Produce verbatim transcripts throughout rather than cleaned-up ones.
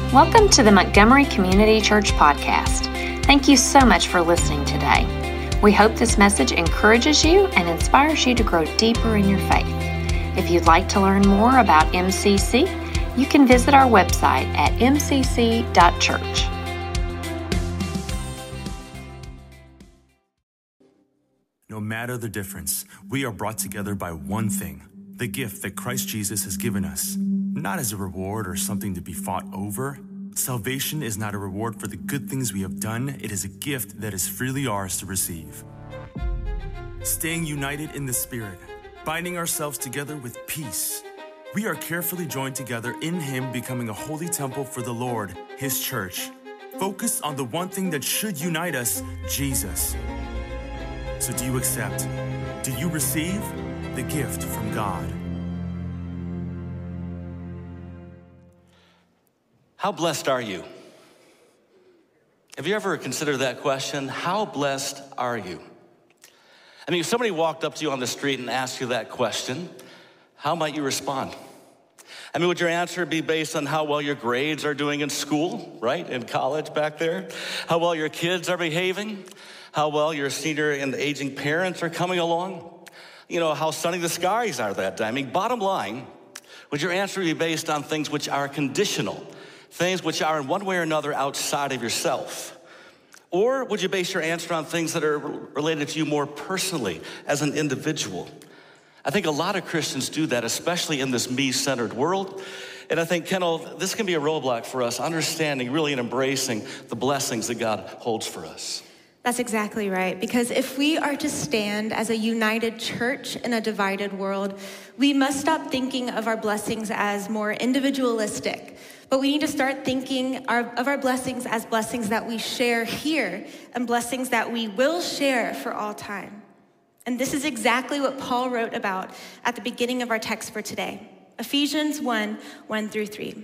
Welcome to the Montgomery Community Church podcast. Thank you so much for listening today. We hope this message encourages you and inspires you to grow deeper in your faith. If you'd like to learn more about M C C, you can visit our website at m c c dot church. No matter the difference, we are brought together by one thing, the gift that Christ Jesus has given us. Not as a reward or something to be fought over. Salvation is not a reward for the good things we have done. It is a gift that is freely ours to receive. Staying united in the Spirit, binding ourselves together with peace. We are carefully joined together in Him, becoming a holy temple for the Lord, His church. Focused on the one thing that should unite us, Jesus. So do you accept? Do you receive the gift from God? How blessed are you? Have you ever considered that question? How blessed are you? I mean, if somebody walked up to you on the street and asked you that question, how might you respond? I mean, would your answer be based on how well your grades are doing in school, right? In college back there? How well your kids are behaving? How well your senior and aging parents are coming along? You know, how sunny the skies are that day? I mean, bottom line, would your answer be based on things which are conditional? Things which are in one way or another outside of yourself? Or would you base your answer on things that are related to you more personally as an individual? I think a lot of Christians do that, especially in this me-centered world. And I think, Kendall, this can be a roadblock for us, understanding really and embracing the blessings that God holds for us. That's exactly right, because if we are to stand as a united church in a divided world, we must stop thinking of our blessings as more individualistic, but we need to start thinking our, of our blessings as blessings that we share here and blessings that we will share for all time. And this is exactly what Paul wrote about at the beginning of our text for today, Ephesians one, one through three.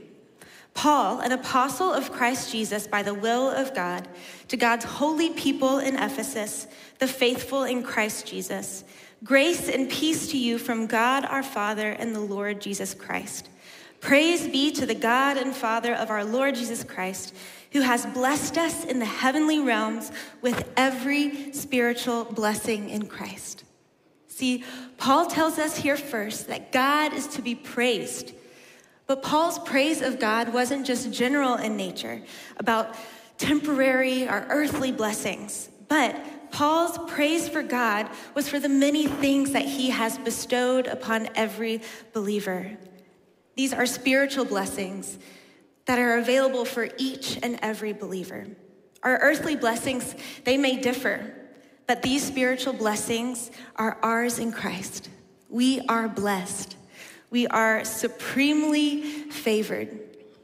Paul, an apostle of Christ Jesus by the will of God, to God's holy people in Ephesus, the faithful in Christ Jesus, grace and peace to you from God our Father and the Lord Jesus Christ. Praise be to the God and Father of our Lord Jesus Christ, who has blessed us in the heavenly realms with every spiritual blessing in Christ. See, Paul tells us here first that God is to be praised. But Paul's praise of God wasn't just general in nature, about temporary or earthly blessings, but Paul's praise for God was for the many things that he has bestowed upon every believer. These are spiritual blessings that are available for each and every believer. Our earthly blessings, they may differ, but these spiritual blessings are ours in Christ. We are blessed. We are supremely favored.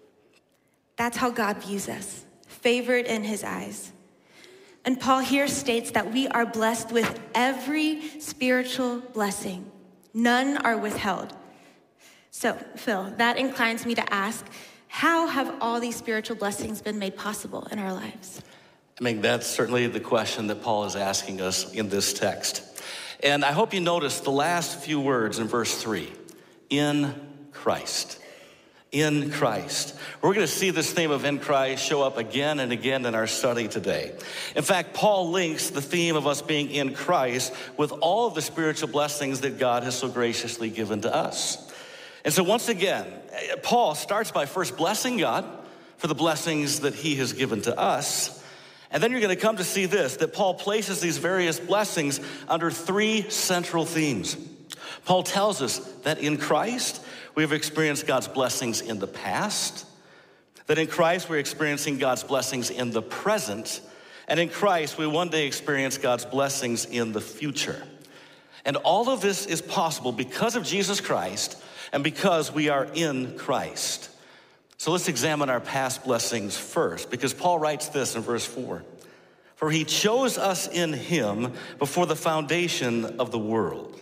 That's how God views us, favored in his eyes. And Paul here states that we are blessed with every spiritual blessing. None are withheld. So, Phil, that inclines me to ask, how have all these spiritual blessings been made possible in our lives? I mean, that's certainly the question that Paul is asking us in this text. And I hope you notice the last few words in verse three. In Christ. In Christ. We're going to see this theme of in Christ show up again and again in our study today. In fact, Paul links the theme of us being in Christ with all of the spiritual blessings that God has so graciously given to us. And so once again, Paul starts by first blessing God for the blessings that he has given to us. And then you're going to come to see this, that Paul places these various blessings under three central themes. Paul tells us that in Christ, we have experienced God's blessings in the past, that in Christ, we're experiencing God's blessings in the present, and in Christ, we one day experience God's blessings in the future. And all of this is possible because of Jesus Christ and because we are in Christ. So let's examine our past blessings first, because Paul writes this in verse four. For he chose us in him before the foundation of the world.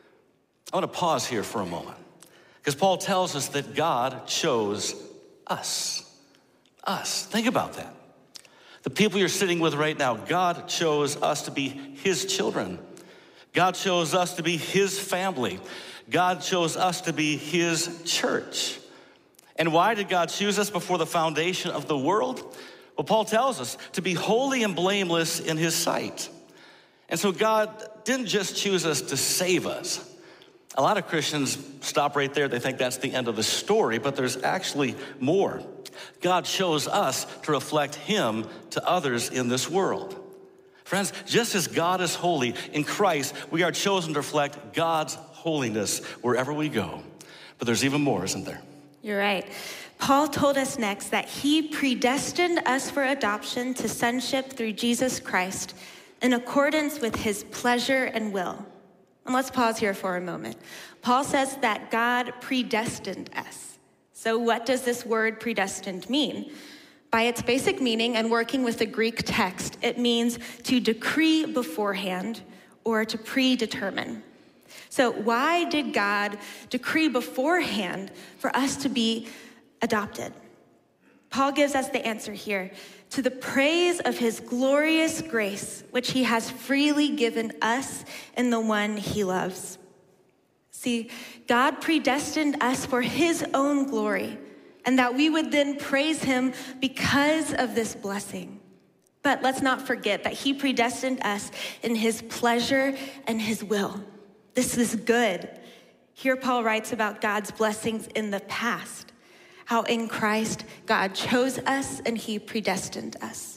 I want to pause here for a moment, because Paul tells us that God chose us. Us. Think about that. The people you're sitting with right now, God chose us to be his children. God chose us to be his family. God chose us to be his church. And why did God choose us before the foundation of the world? Well, Paul tells us to be holy and blameless in his sight. And so God didn't just choose us to save us. A lot of Christians stop right there. They think that's the end of the story, but there's actually more. God chose us to reflect him to others in this world. Friends, just as God is holy, in Christ, we are chosen to reflect God's holiness wherever we go. But there's even more, isn't there? You're right. Paul told us next that he predestined us for adoption to sonship through Jesus Christ in accordance with his pleasure and will. And let's pause here for a moment. Paul says that God predestined us. So what does this word predestined mean? By its basic meaning and working with the Greek text, it means to decree beforehand or to predetermine. So why did God decree beforehand for us to be adopted? Paul gives us the answer here. To the praise of his glorious grace, which he has freely given us in the one he loves. See, God predestined us for his own glory, and that we would then praise him because of this blessing. But let's not forget that he predestined us in his pleasure and his will. This is good. Here Paul writes about God's blessings in the past. How in Christ, God chose us and he predestined us.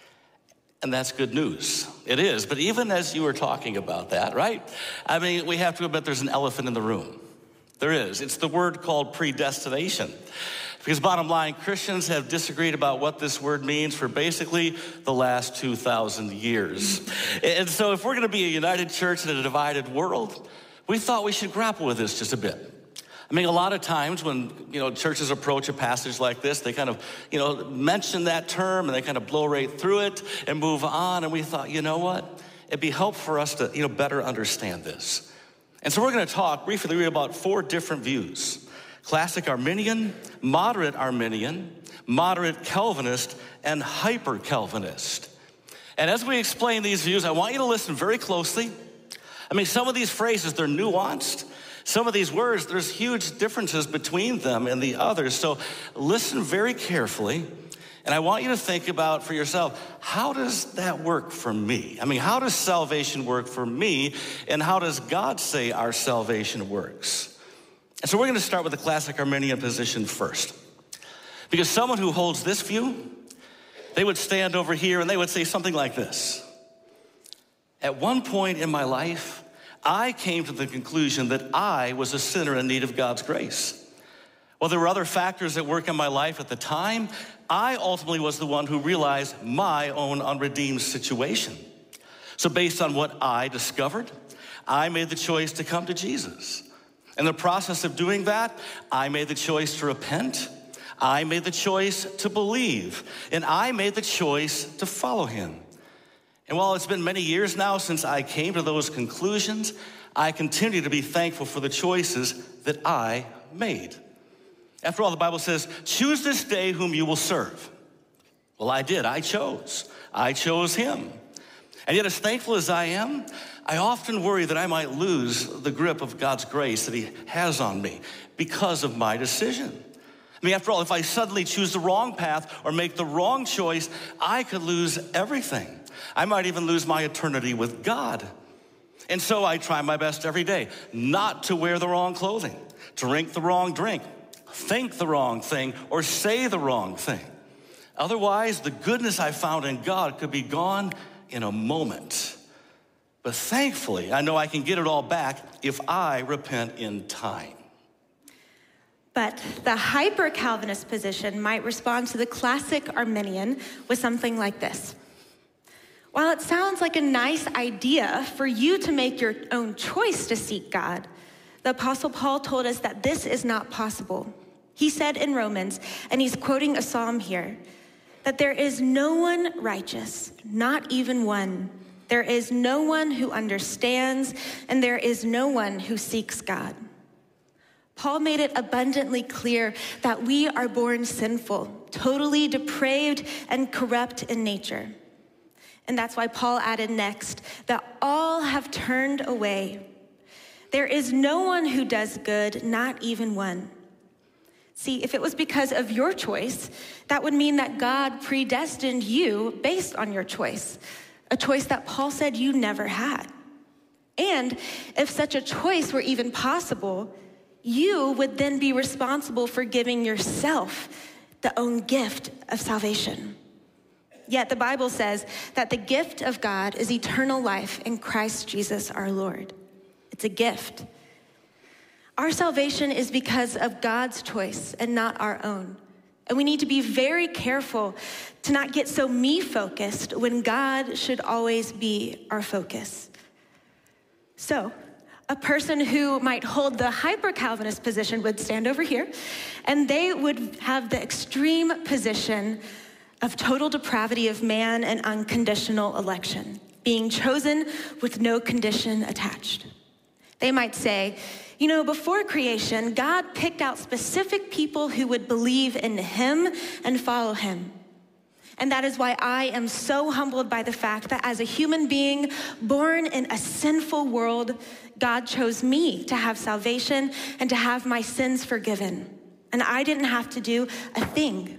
And that's good news. It is. But even as you were talking about that, right? I mean, we have to admit there's an elephant in the room. There is. It's the word called predestination. Because bottom line, Christians have disagreed about what this word means for basically the last two thousand years. And so if we're going to be a united church in a divided world, we thought we should grapple with this just a bit. I mean, a lot of times when, you know, churches approach a passage like this, they kind of, you know, mention that term and they kind of blow right through it and move on. And we thought, you know what? It'd be helpful for us to, you know, better understand this. And so we're going to talk briefly about four different views. Classic Arminian, moderate Arminian, moderate Calvinist, and hyper-Calvinist. And as we explain these views, I want you to listen very closely. I mean, some of these phrases, they're nuanced. Some of these words, there's huge differences between them and the others. So listen very carefully. And I want you to think about for yourself, how does that work for me? I mean, how does salvation work for me? And how does God say our salvation works? And so we're going to start with the classic Arminian position first. Because someone who holds this view, they would stand over here and they would say something like this. At one point in my life, I came to the conclusion that I was a sinner in need of God's grace. Well, there were other factors at work in my life at the time. I ultimately was the one who realized my own unredeemed situation. So based on what I discovered, I made the choice to come to Jesus. In the process of doing that, I made the choice to repent. I made the choice to believe. And I made the choice to follow him. And while it's been many years now since I came to those conclusions, I continue to be thankful for the choices that I made. After all, the Bible says, choose this day whom you will serve. Well, I did. I chose. I chose him. And yet, as thankful as I am, I often worry that I might lose the grip of God's grace that he has on me because of my decision. I mean, after all, if I suddenly choose the wrong path or make the wrong choice, I could lose everything. I might even lose my eternity with God. And so I try my best every day not to wear the wrong clothing, drink the wrong drink, think the wrong thing, or say the wrong thing. Otherwise, the goodness I found in God could be gone in a moment. But thankfully, I know I can get it all back if I repent in time. But the hyper-Calvinist position might respond to the classic Arminian with something like this. While it sounds like a nice idea for you to make your own choice to seek God, the Apostle Paul told us that this is not possible. He said in Romans, and he's quoting a psalm here, that there is no one righteous, not even one. There is no one who understands, and there is no one who seeks God. Paul made it abundantly clear that we are born sinful, totally depraved and corrupt in nature. And that's why Paul added next that all have turned away. There is no one who does good, not even one. See, if it was because of your choice, that would mean that God predestined you based on your choice, a choice that Paul said you never had. And if such a choice were even possible, you would then be responsible for giving yourself the own gift of salvation. Yet the Bible says that the gift of God is eternal life in Christ Jesus our Lord. It's a gift. Our salvation is because of God's choice and not our own. And we need to be very careful to not get so me-focused when God should always be our focus. So, a person who might hold the hyper-Calvinist position would stand over here, and they would have the extreme position of total depravity of man and unconditional election, being chosen with no condition attached. They might say, you know, before creation, God picked out specific people who would believe in him and follow him. And that is why I am so humbled by the fact that as a human being born in a sinful world, God chose me to have salvation and to have my sins forgiven. And I didn't have to do a thing.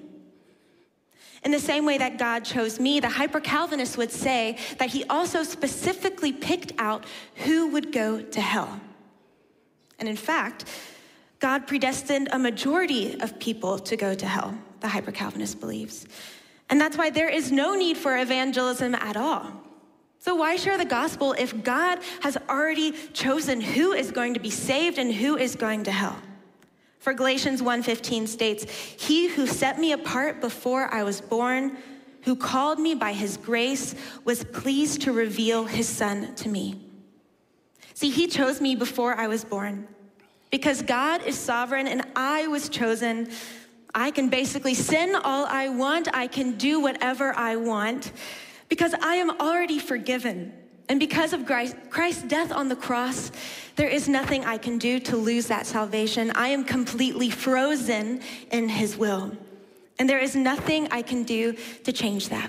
In the same way that God chose me, the hyper-Calvinists would say that he also specifically picked out who would go to hell. And in fact, God predestined a majority of people to go to hell, the hyper-Calvinist believes. And that's why there is no need for evangelism at all. So why share the gospel if God has already chosen who is going to be saved and who is going to hell? For Galatians one fifteen states, he who set me apart before I was born, who called me by his grace, was pleased to reveal his son to me. See, he chose me before I was born. Because God is sovereign and I was chosen, I can basically sin all I want. I can do whatever I want because I am already forgiven. And because of Christ's death on the cross, there is nothing I can do to lose that salvation. I am completely frozen in his will. And there is nothing I can do to change that.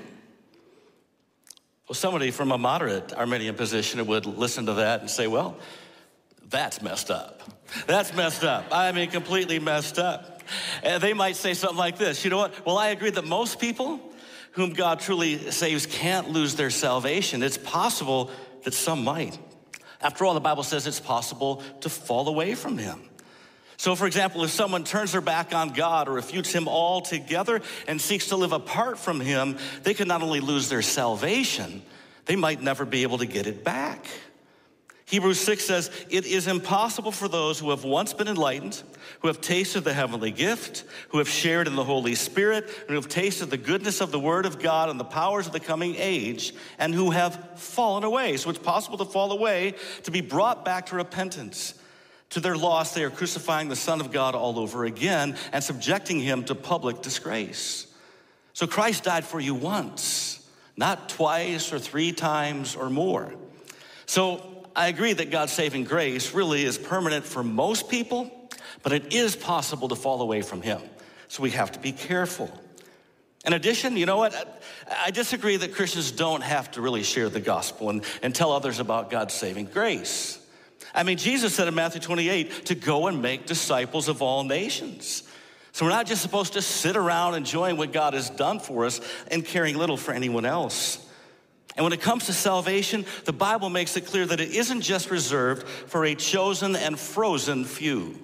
Well, somebody from a moderate Arminian position would listen to that and say, well, that's messed up. That's messed up. I mean, completely messed up. And they might say something like this, you know what? Well, I agree that most people whom God truly saves can't lose their salvation. It's possible that some might. After all, the Bible says it's possible to fall away from him. So, for example, if someone turns their back on God or refutes him altogether and seeks to live apart from him, they can not only lose their salvation, they might never be able to get it back. Hebrews six says, it is impossible for those who have once been enlightened, who have tasted the heavenly gift, who have shared in the Holy Spirit, and who have tasted the goodness of the Word of God and the powers of the coming age, and who have fallen away. So it's possible to fall away, to be brought back to repentance. To their loss, they are crucifying the Son of God all over again and subjecting him to public disgrace. So Christ died for you once, not twice or three times or more. So I agree that God's saving grace really is permanent for most people, but it is possible to fall away from him. So we have to be careful. In addition, you know what? I disagree that Christians don't have to really share the gospel and, and tell others about God's saving grace. I mean, Jesus said in Matthew twenty-eight to go and make disciples of all nations. So we're not just supposed to sit around enjoying what God has done for us and caring little for anyone else. And when it comes to salvation, the Bible makes it clear that it isn't just reserved for a chosen and frozen few.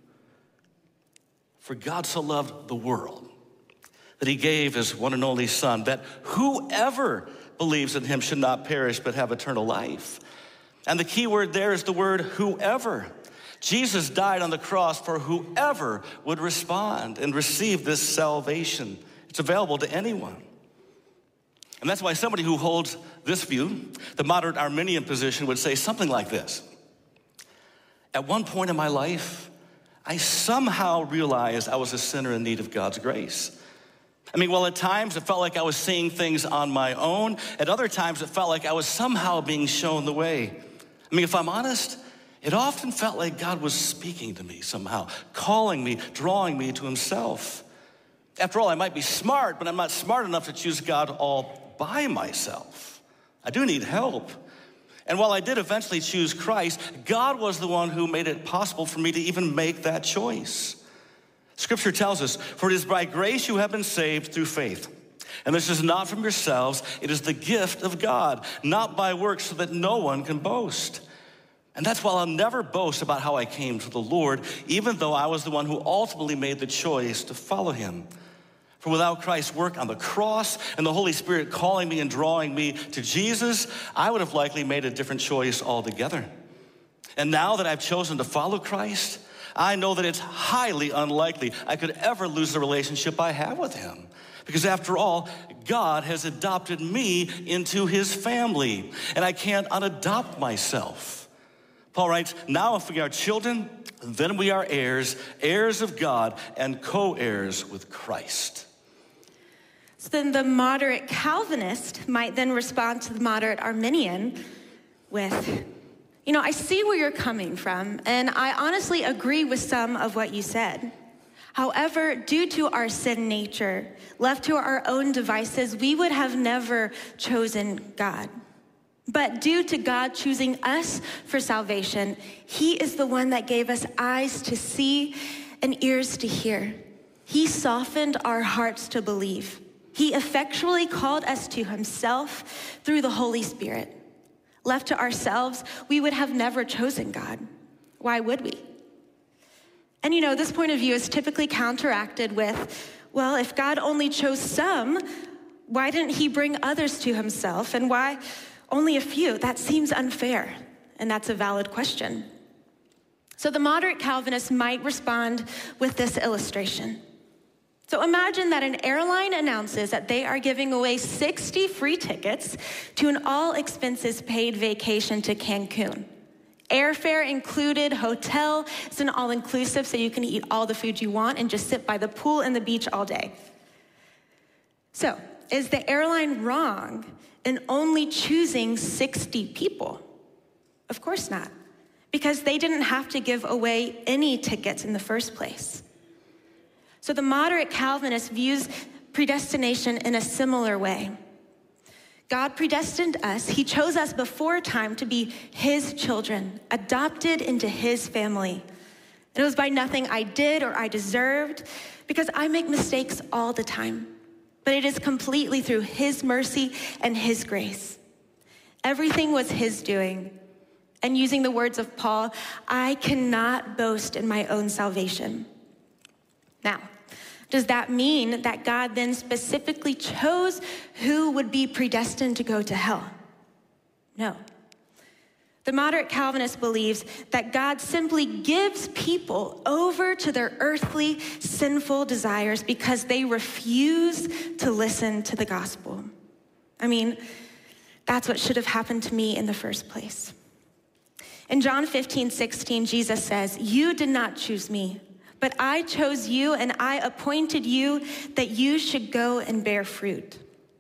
For God so loved the world that he gave his one and only Son, that whoever believes in him should not perish but have eternal life. And the key word there is the word whoever. Jesus died on the cross for whoever would respond and receive this salvation. It's available to anyone. And that's why somebody who holds this view, the moderate Arminian position, would say something like this. At one point in my life, I somehow realized I was a sinner in need of God's grace. I mean, well, at times it felt like I was seeing things on my own. At other times it felt like I was somehow being shown the way. I mean, if I'm honest, it often felt like God was speaking to me somehow, calling me, drawing me to himself. After all, I might be smart, but I'm not smart enough to choose God all by myself. I do need help. And while I did eventually choose Christ, God was the one who made it possible for me to even make that choice. Scripture tells us, for it is by grace you have been saved through faith. And this is not from yourselves, it is the gift of God, not by works, so that no one can boast. And that's why I'll never boast about how I came to the Lord, even though I was the one who ultimately made the choice to follow him. For without Christ's work on the cross and the Holy Spirit calling me and drawing me to Jesus, I would have likely made a different choice altogether. And now that I've chosen to follow Christ, I know that it's highly unlikely I could ever lose the relationship I have with him. Because after all, God has adopted me into his family, and I can't unadopt myself. Paul writes, now if we are children, then we are heirs, heirs of God, and co-heirs with Christ. So then the moderate Calvinist might then respond to the moderate Arminian with, you know, I see where you're coming from, and I honestly agree with some of what you said. However, due to our sin nature, left to our own devices, we would have never chosen God. But due to God choosing us for salvation, he is the one that gave us eyes to see and ears to hear. He softened our hearts to believe. He effectually called us to himself through the Holy Spirit. Left to ourselves, we would have never chosen God. Why would we? And you know, this point of view is typically counteracted with, well, if God only chose some, why didn't he bring others to himself? And why only a few? That seems unfair. And that's a valid question. So the moderate Calvinist might respond with this illustration. So imagine that an airline announces that they are giving away sixty free tickets to an all expenses paid vacation to Cancun. Airfare included, hotel, it's an all-inclusive, so you can eat all the food you want and just sit by the pool and the beach all day. So, is the airline wrong in only choosing sixty people? Of course not, because they didn't have to give away any tickets in the first place. So the moderate Calvinist views predestination in a similar way. God predestined us. He chose us before time to be his children, adopted into his family. It was by nothing I did or I deserved, because I make mistakes all the time. But it is completely through his mercy and his grace. Everything was his doing. And using the words of Paul, I cannot boast in my own salvation. Now, does that mean that God then specifically chose who would be predestined to go to hell? No. The moderate Calvinist believes that God simply gives people over to their earthly, sinful desires because they refuse to listen to the gospel. I mean, that's what should have happened to me in the first place. In John fifteen sixteen, Jesus says, you did not choose me, but I chose you and I appointed you that you should go and bear fruit.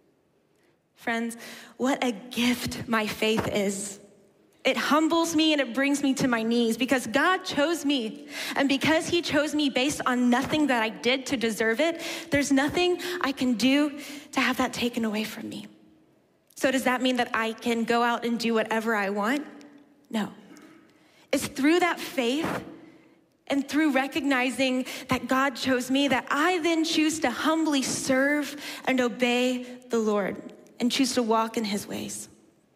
Friends, what a gift my faith is. It humbles me and it brings me to my knees because God chose me. And because he chose me based on nothing that I did to deserve it, there's nothing I can do to have that taken away from me. So does that mean that I can go out and do whatever I want? No. It's through that faith and through recognizing that God chose me, that I then choose to humbly serve and obey the Lord and choose to walk in his ways.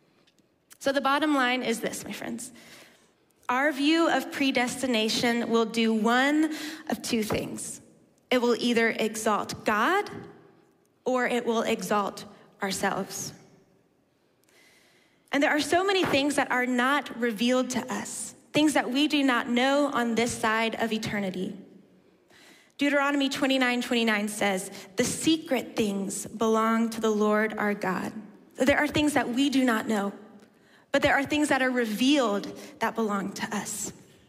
So the bottom line is this, my friends. Our view of predestination will do one of two things. It will either exalt God or it will exalt ourselves. And there are so many things that are not revealed to us, things that we do not know on this side of eternity. Deuteronomy twenty-nine twenty-nine says, the secret things belong to the Lord our God. There are things that we do not know, but there are things that are revealed that belong to us.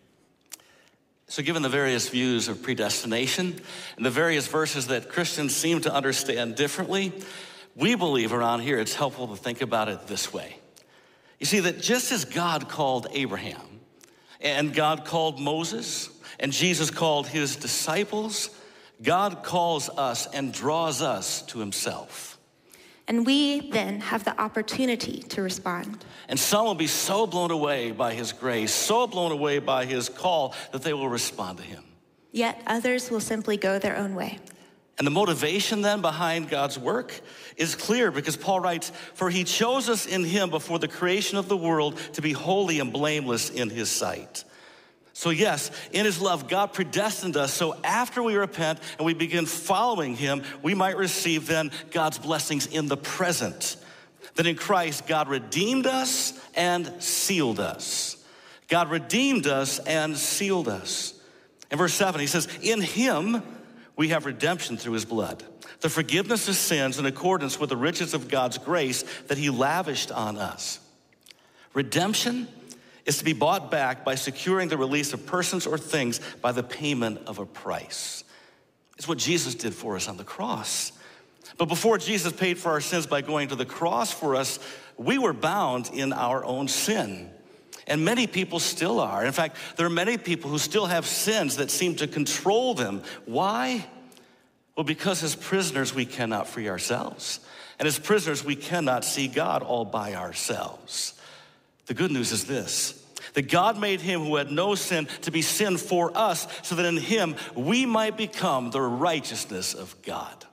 So given the various views of predestination and the various verses that Christians seem to understand differently, we believe around here it's helpful to think about it this way. You see, that just as God called Abraham, and God called Moses, and Jesus called his disciples, God calls us and draws us to himself. And we then have the opportunity to respond. And some will be so blown away by his grace, so blown away by his call, that they will respond to him. yet others will simply go their own way. And the motivation then behind God's work is clear because Paul writes, "For he chose us in him before the creation of the world to be holy and blameless in his sight." So yes, in his love, God predestined us so after we repent and we begin following him, we might receive then God's blessings in the present. That in Christ, God redeemed us and sealed us. God redeemed us and sealed us. In verse seven, he says, "In him we have redemption through his blood, the forgiveness of sins in accordance with the riches of God's grace that he lavished on us." Redemption is to be bought back by securing the release of persons or things by the payment of a price. It's what Jesus did for us on the cross. But before Jesus paid for our sins by going to the cross for us, we were bound in our own sin. And many people still are. In fact, there are many people who still have sins that seem to control them. Why? Well, because as prisoners, we cannot free ourselves. And as prisoners, we cannot see God all by ourselves. The good news is this, that God made him who had no sin to be sin for us, so that in him we might become the righteousness of God.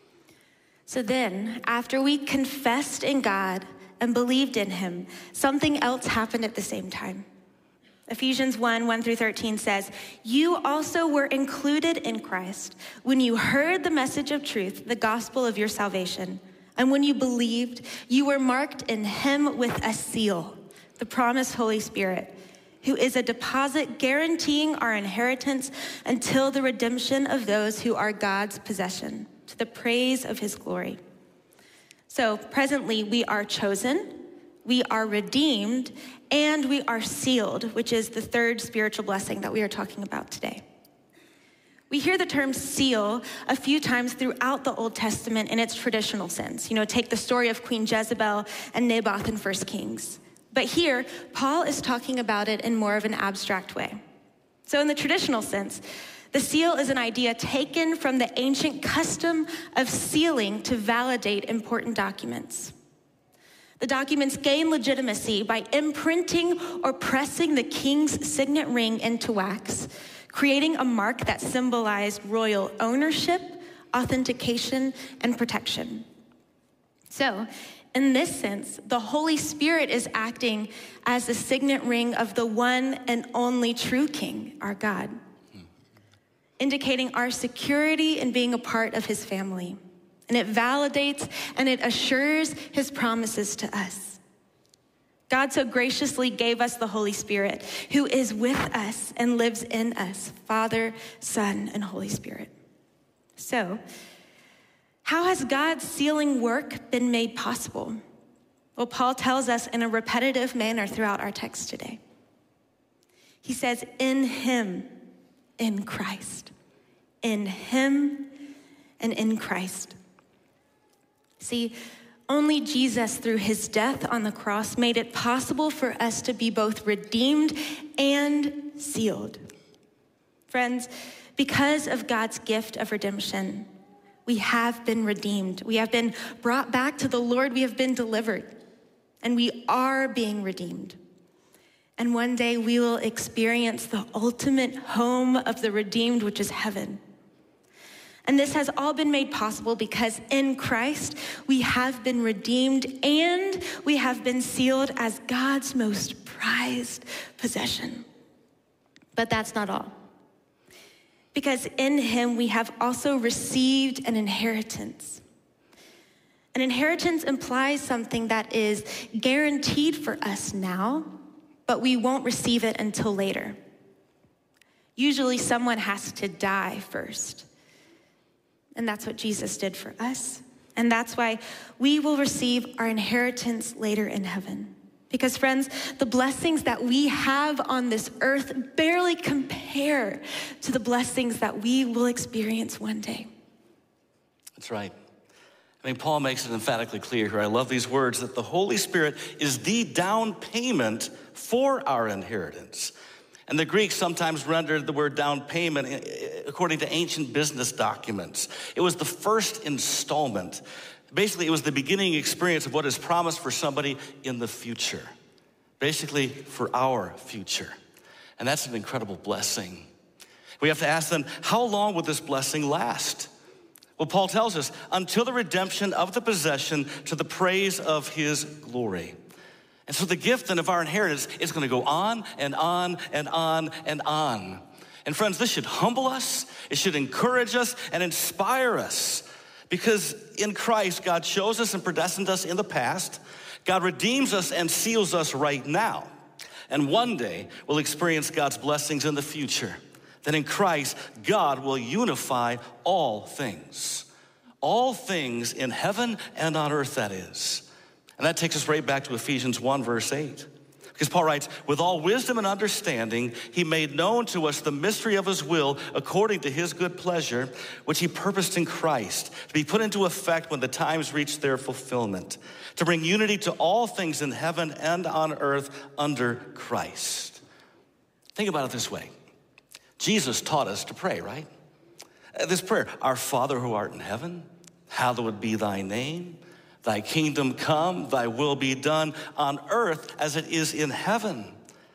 So then, after we confessed in God and believed in him, something else happened at the same time. Ephesians one, one through thirteen says, "You also were included in Christ when you heard the message of truth, the gospel of your salvation. And when you believed, you were marked in him with a seal, the promised Holy Spirit, who is a deposit guaranteeing our inheritance until the redemption of those who are God's possession, to the praise of his glory." So presently we are chosen, we are redeemed, and we are sealed, which is the third spiritual blessing that we are talking about today. We hear the term seal a few times throughout the Old Testament in its traditional sense. You know, take the story of Queen Jezebel and Naboth in First Kings. But here, Paul is talking about it in more of an abstract way. So in the traditional sense, the seal is an idea taken from the ancient custom of sealing to validate important documents. The documents gain legitimacy by imprinting or pressing the king's signet ring into wax, creating a mark that symbolized royal ownership, authentication, and protection. So, in this sense, the Holy Spirit is acting as the signet ring of the one and only true King, our God, indicating our security in being a part of his family. And it validates and it assures his promises to us. God so graciously gave us the Holy Spirit, who is with us and lives in us, Father, Son, and Holy Spirit. So, how has God's sealing work been made possible? Well, Paul tells us in a repetitive manner throughout our text today. He says, in him, in Christ. In him and in Christ. See, only Jesus, through his death on the cross, made it possible for us to be both redeemed and sealed. Friends, because of God's gift of redemption, we have been redeemed. We have been brought back to the Lord. We have been delivered. And we are being redeemed. And one day we will experience the ultimate home of the redeemed, which is heaven. And this has all been made possible because in Christ we have been redeemed and we have been sealed as God's most prized possession. But that's not all. Because in him we have also received an inheritance. An inheritance implies something that is guaranteed for us now, but we won't receive it until later. Usually someone has to die first. And that's what Jesus did for us. And that's why we will receive our inheritance later in heaven. Because friends, the blessings that we have on this earth barely compare to the blessings that we will experience one day. That's right. I mean, Paul makes it emphatically clear here. I love these words, that the Holy Spirit is the down payment for our inheritance. And the Greeks sometimes rendered the word down payment according to ancient business documents. It was the first installment. Basically, it was the beginning experience of what is promised for somebody in the future. Basically, for our future. And that's an incredible blessing. We have to ask then, how long will this blessing last? Well, Paul tells us, until the redemption of the possession to the praise of his glory. And so the gift then of our inheritance is going to go on and on and on and on. And friends, this should humble us, it should encourage us and inspire us. Because in Christ, God chose us and predestined us in the past. God redeems us and seals us right now. And one day, we'll experience God's blessings in the future. That in Christ, God will unify all things. All things in heaven and on earth, that is. And that takes us right back to Ephesians one, verse eight. Because Paul writes, with all wisdom and understanding, he made known to us the mystery of his will according to his good pleasure, which he purposed in Christ, to be put into effect when the times reach their fulfillment, to bring unity to all things in heaven and on earth under Christ. Think about it this way. Jesus taught us to pray, right? This prayer, our Father who art in heaven, hallowed be thy name. Thy kingdom come, thy will be done on earth as it is in heaven.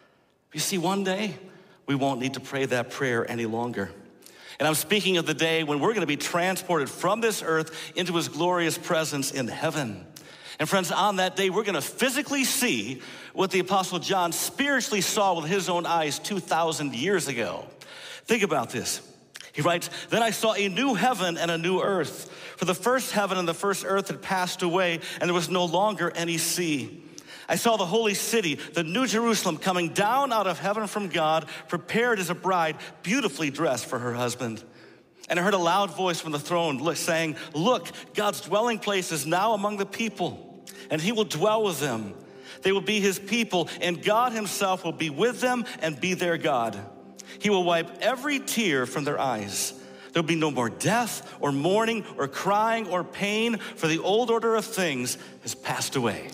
You see, one day, we won't need to pray that prayer any longer. And I'm speaking of the day when we're going to be transported from this earth into his glorious presence in heaven. And friends, on that day, we're going to physically see what the Apostle John spiritually saw with his own eyes two thousand years ago. Think about this. He writes, then I saw a new heaven and a new earth. For the first heaven and the first earth had passed away, and there was no longer any sea. I saw the holy city, the new Jerusalem, coming down out of heaven from God, prepared as a bride, beautifully dressed for her husband. And I heard a loud voice from the throne saying, look, God's dwelling place is now among the people, and he will dwell with them. They will be his people, and God himself will be with them and be their God. He will wipe every tear from their eyes. There'll be no more death or mourning or crying or pain, for the old order of things has passed away.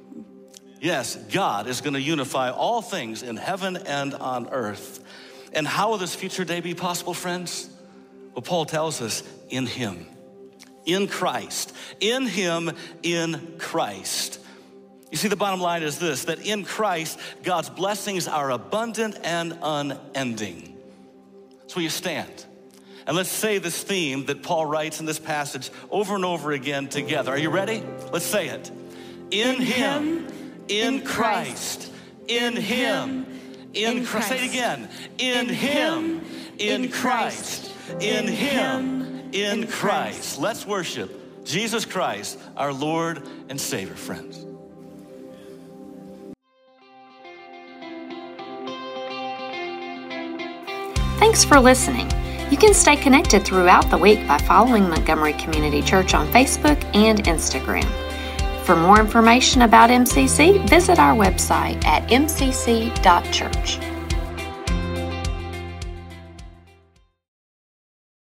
Yes, God is going to unify all things in heaven and on earth. And how will this future day be possible, friends? Well, Paul tells us, in him, in Christ, in him, in Christ. You see, the bottom line is this, that in Christ, God's blessings are abundant and unending. So you stand. And let's say this theme that Paul writes in this passage over and over again together. Are you ready? Let's say it. In, in him, him, in Christ, in him, in Christ. Say it again. In him, in Christ, in him, in Christ. Let's worship Jesus Christ, our Lord and Savior, friends. Thanks for listening. You can stay connected throughout the week by following Montgomery Community Church on Facebook and Instagram. For more information about M C C, visit our website at m c c dot church.